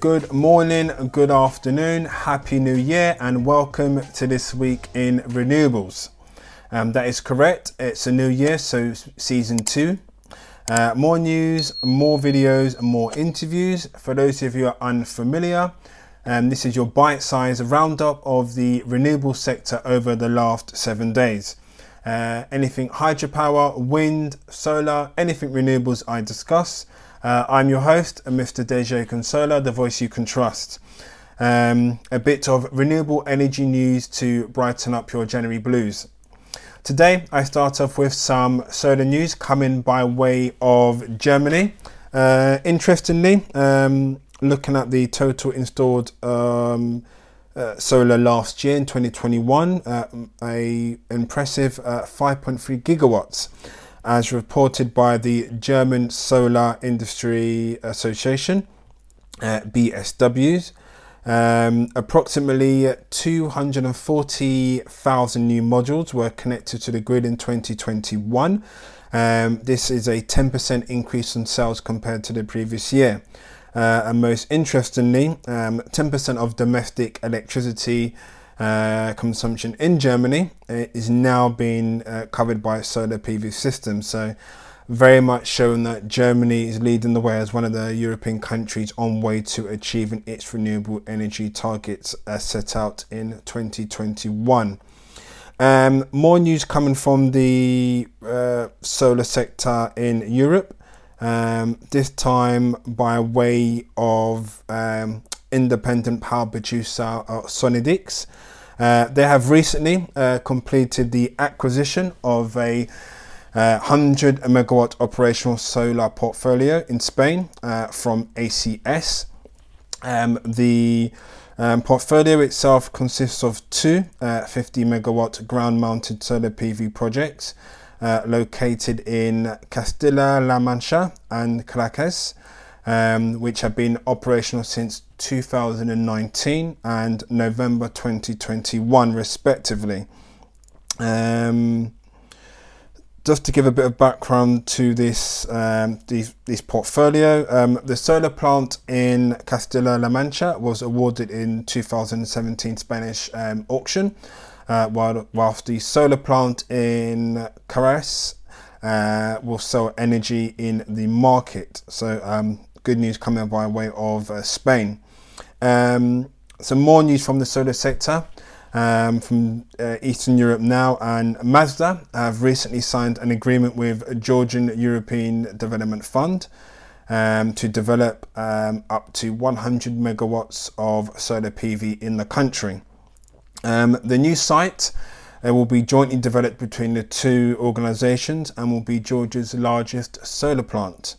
good morning, good afternoon, happy new year, and welcome to this week in renewables. That is correct, it's a new year, so season 2. More news, more videos, more interviews. For those of you who are unfamiliar, this is your bite-sized roundup of the renewable sector over the last 7 days. Anything hydropower, wind, solar, anything renewables I discuss. I'm your host, Mr. Deje Consola, the voice you can trust. A bit of renewable energy news to brighten up your January blues. Today, I start off with some solar news coming by way of Germany. Interestingly, looking at the total installed solar last year in 2021, a impressive 5.3 gigawatts. As reported by the German Solar Industry Association, BSWs. Approximately 240,000 new modules were connected to the grid in 2021. This is a 10% increase in sales compared to the previous year. And most interestingly, 10% of domestic electricity consumption in Germany is now being covered by solar PV systems. So very much showing that Germany is leading the way as one of the European countries on way to achieving its renewable energy targets as set out in 2021. More news coming from the solar sector in Europe, this time by way of independent power producer Sonidix. They have recently completed the acquisition of a 100 megawatt operational solar portfolio in Spain from ACS. The portfolio itself consists of two 50 megawatt ground mounted solar PV projects located in Castilla-La Mancha and Caracas, which have been operational since 2019 and November 2021 respectively. Just to give a bit of background to this portfolio, the solar plant in Castilla-La Mancha was awarded in 2017 Spanish auction, whilst the solar plant in Caracas will sell energy in the market. So good news coming by way of Spain. Some more news from the solar sector from Eastern Europe now, and Mazda have recently signed an agreement with Georgian European Development Fund to develop up to 100 megawatts of solar PV in the country. The new site will be jointly developed between the two organisations and will be Georgia's largest solar plant.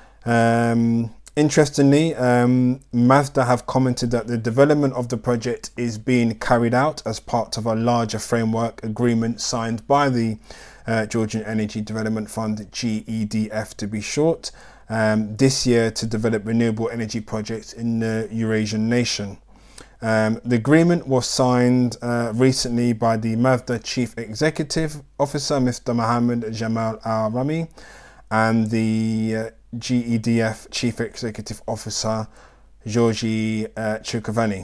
Interestingly, Mazda have commented that the development of the project is being carried out as part of a larger framework agreement signed by the Georgian Energy Development Fund, GEDF to be short, this year to develop renewable energy projects in the Eurasian nation. The agreement was signed recently by the Mazda Chief Executive Officer, Mr. Mohammed Jamal Al-Rami, and the GEDF Chief Executive Officer, Georgi Chukovany,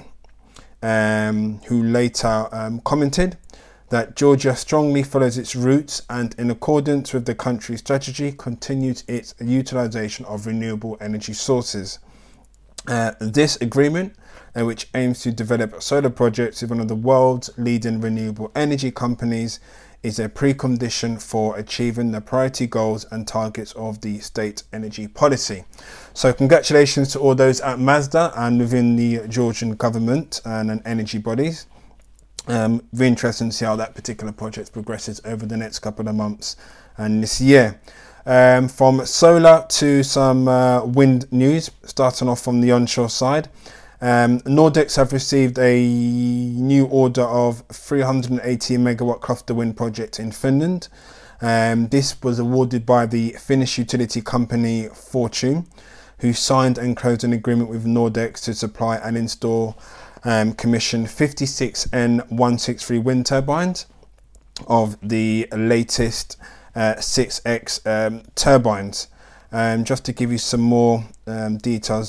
who later commented that Georgia strongly follows its roots and, in accordance with the country's strategy, continues its utilisation of renewable energy sources. This agreement, which aims to develop solar projects with one of the world's leading renewable energy companies, is a precondition for achieving the priority goals and targets of the state energy policy. So congratulations to all those at Mazda and within the Georgian government and energy bodies. Very interesting to see how that particular project progresses over the next couple of months and this year. From solar to some wind news, starting off from the onshore side. Nordex have received a new order of 380 megawatt cluster wind project in Finland. This was awarded by the Finnish utility company Fortum, who signed and closed an agreement with Nordex to supply and install commission 56 N163 wind turbines of the latest 6X turbines. Just to give you some more details,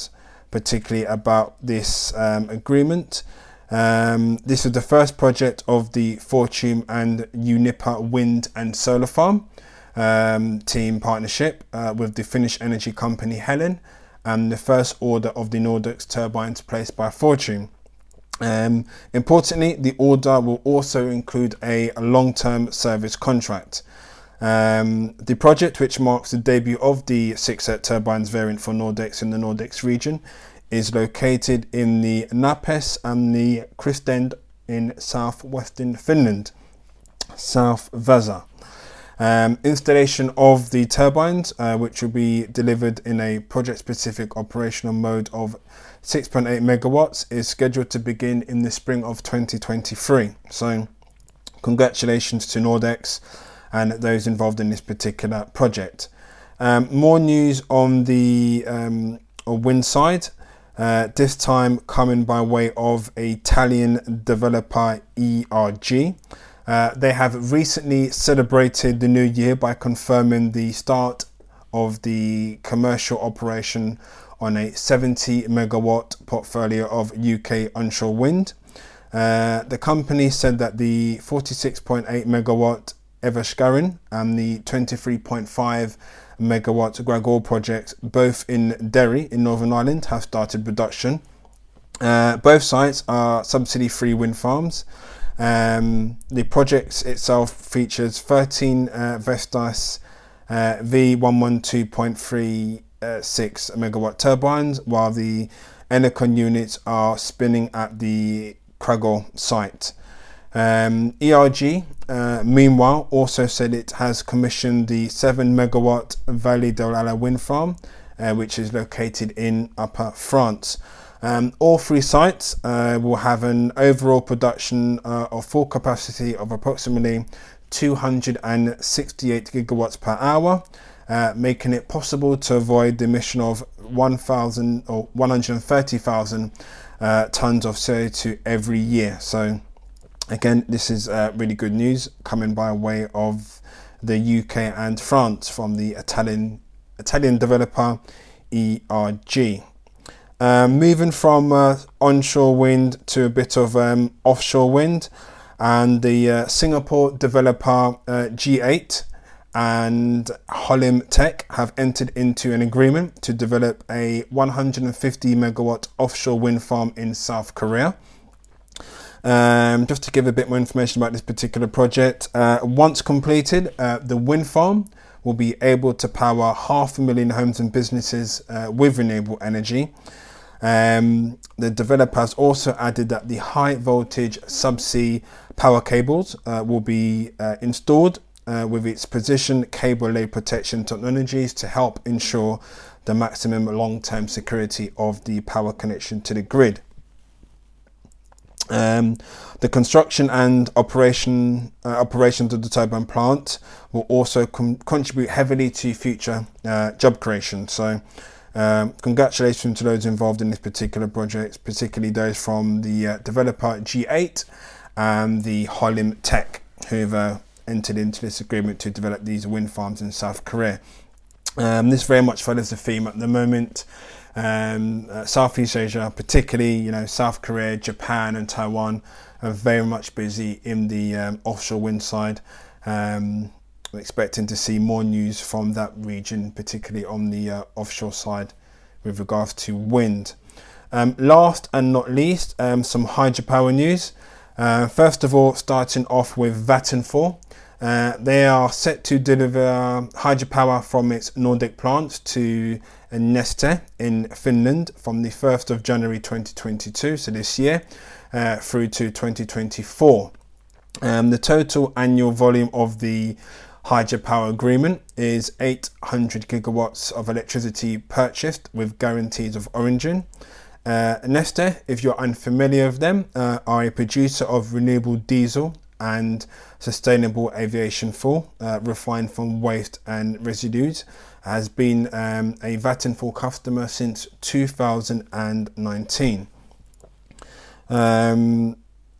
particularly about this agreement. This is the first project of the Fortum and Uniper wind and solar farm team partnership with the Finnish energy company Helen, and the first order of the Nordex turbines placed by Fortum. Importantly, the order will also include a long-term service contract. The project, which marks the debut of the 6 turbines variant for Nordex in the Nordex region, is located in the Näpes and the Kristend in southwestern Finland, South Vasa. Installation of the turbines, which will be delivered in a project-specific operational mode of 6.8 megawatts, is scheduled to begin in the spring of 2023. So congratulations to Nordex and those involved in this particular project. More news on the wind side, this time coming by way of Italian developer ERG. They have recently celebrated the new year by confirming the start of the commercial operation on a 70 megawatt portfolio of UK onshore wind. The company said that the 46.8 megawatt Everskarren and the 23.5 megawatt Gragor projects, both in Derry in Northern Ireland, have started production. Both sites are subsidy-free wind farms. The project itself features 13 Vestas V112.36 megawatt turbines, while the Enercon units are spinning at the Cragor site. ERG, meanwhile, also said it has commissioned the 7 megawatt Vallée d'Olalla wind farm, which is located in Upper France. All 3 sites will have an overall production of full capacity of approximately 268 gigawatts per hour, making it possible to avoid the emission of 130,000 tons of CO2 every year. So again, this is really good news coming by way of the UK and France from the Italian developer ERG. Moving from onshore wind to a bit of offshore wind, and the Singapore developer G8 and Holim Tech have entered into an agreement to develop a 150 megawatt offshore wind farm in South Korea. Just to give a bit more information about this particular project, once completed, the wind farm will be able to power 500,000 homes and businesses with renewable energy. The developer has also added that the high voltage subsea power cables will be installed with its precision cable lay protection technologies to help ensure the maximum long-term security of the power connection to the grid. The construction and operations of the turbine plant will also contribute heavily to future job creation. So congratulations to those involved in this particular project, particularly those from the developer G8 and the Holim Tech, who've entered into this agreement to develop these wind farms in South Korea. This very much follows the theme at the moment. Southeast Asia, particularly, South Korea, Japan and Taiwan, are very much busy in the offshore wind side. We're expecting to see more news from that region, particularly on the offshore side with regards to wind. Last and not least, some hydropower news. First of all, starting off with Vattenfall. They are set to deliver hydropower from its Nordic plant to Neste in Finland from the 1st of January 2022, so this year, through to 2024. The total annual volume of the hydropower agreement is 800 gigawatts of electricity purchased with guarantees of origin. Neste, if you're unfamiliar with them, are a producer of renewable diesel and sustainable aviation fuel refined from waste and residues, has been a Vattenfall customer since 2019.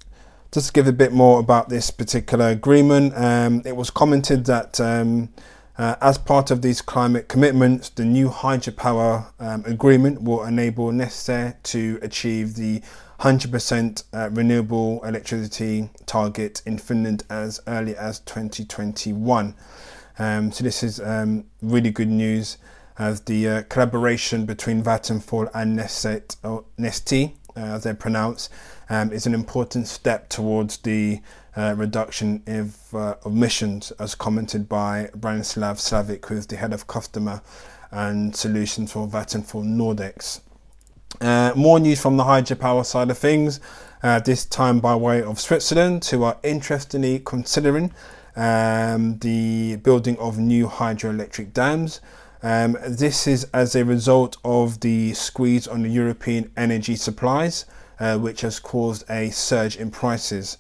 Just to give a bit more about this particular agreement, it was commented that As part of these climate commitments, the new hydropower agreement will enable Neste to achieve the 100% renewable electricity target in Finland as early as 2021. So this is really good news, as the collaboration between Vattenfall and Neste, as they pronounce, is an important step towards the reduction of emissions, as commented by Branislav Slavic, who is the head of customer and solutions for Vattenfall Nordics. More news from the hydropower side of things, this time by way of Switzerland, who are interestingly considering the building of new hydroelectric dams. This is as a result of the squeeze on the European energy supplies, which has caused a surge in prices.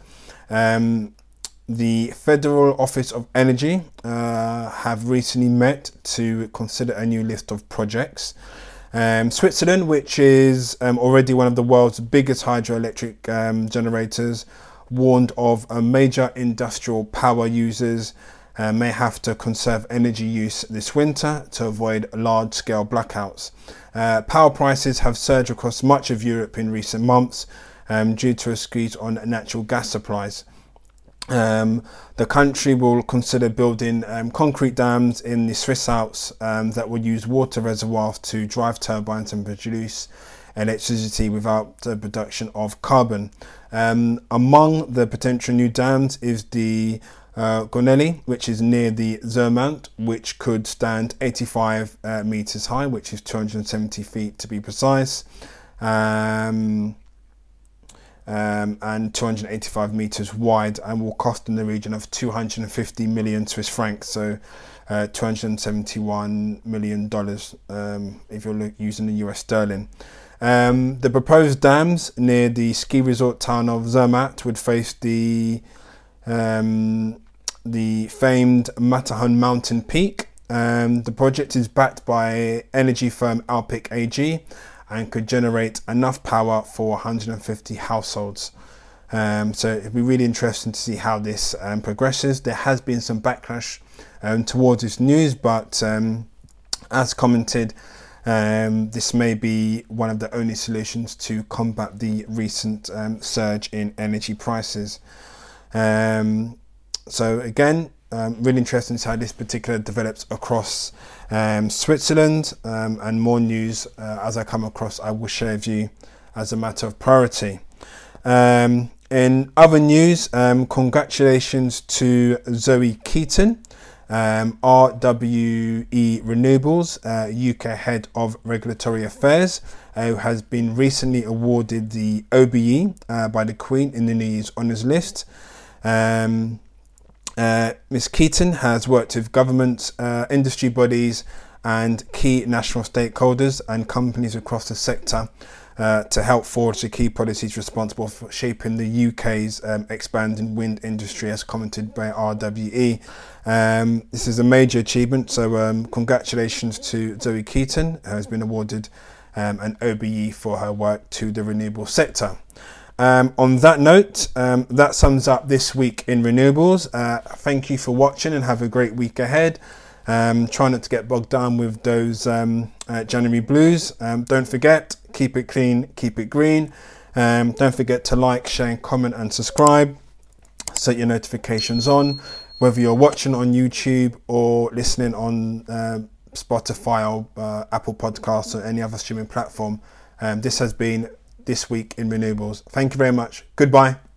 The Federal Office of Energy have recently met to consider a new list of projects. Switzerland, which is already one of the world's biggest hydroelectric generators, warned of major industrial power users may have to conserve energy use this winter to avoid large-scale blackouts. Power prices have surged across much of Europe in recent months due to a squeeze on natural gas supplies. The country will consider building concrete dams in the Swiss Alps that will use water reservoirs to drive turbines and produce electricity without the production of carbon. Among the potential new dams is the Gonelli, which is near the Zermatt, which could stand 85 meters high, which is 270 feet to be precise, and 285 meters wide, and will cost in the region of 250 million Swiss francs, so $271 million if you're using the US sterling. The proposed dams near the ski resort town of Zermatt would face the famed Matterhorn mountain peak. The project is backed by energy firm Alpiq AG and could generate enough power for 150 households. So it'd be really interesting to see how this progresses. There has been some backlash towards this news, but as commented, this may be one of the only solutions to combat the recent surge in energy prices. So again, really interesting to see how this particular develops across Switzerland, and more news as I come across I will share with you as a matter of priority. In other news, congratulations to Zoe Keaton, RWE Renewables, UK Head of Regulatory Affairs, who has been recently awarded the OBE by the Queen in the New Year's Honours List. Ms Keaton has worked with governments, industry bodies and key national stakeholders and companies across the sector to help forge the key policies responsible for shaping the UK's expanding wind industry, as commented by RWE. This is a major achievement, so congratulations to Zoe Keaton, who has been awarded an OBE for her work to the renewable sector. On that note, that sums up this week in renewables. Thank you for watching and have a great week ahead. Try not to get bogged down with those January blues. Don't forget, keep it clean, keep it green. Don't forget to like, share, comment and subscribe. Set your notifications on, whether you're watching on YouTube or listening on Spotify or Apple Podcasts or any other streaming platform. This has been This Week in Renewables. Thank you very much. Goodbye.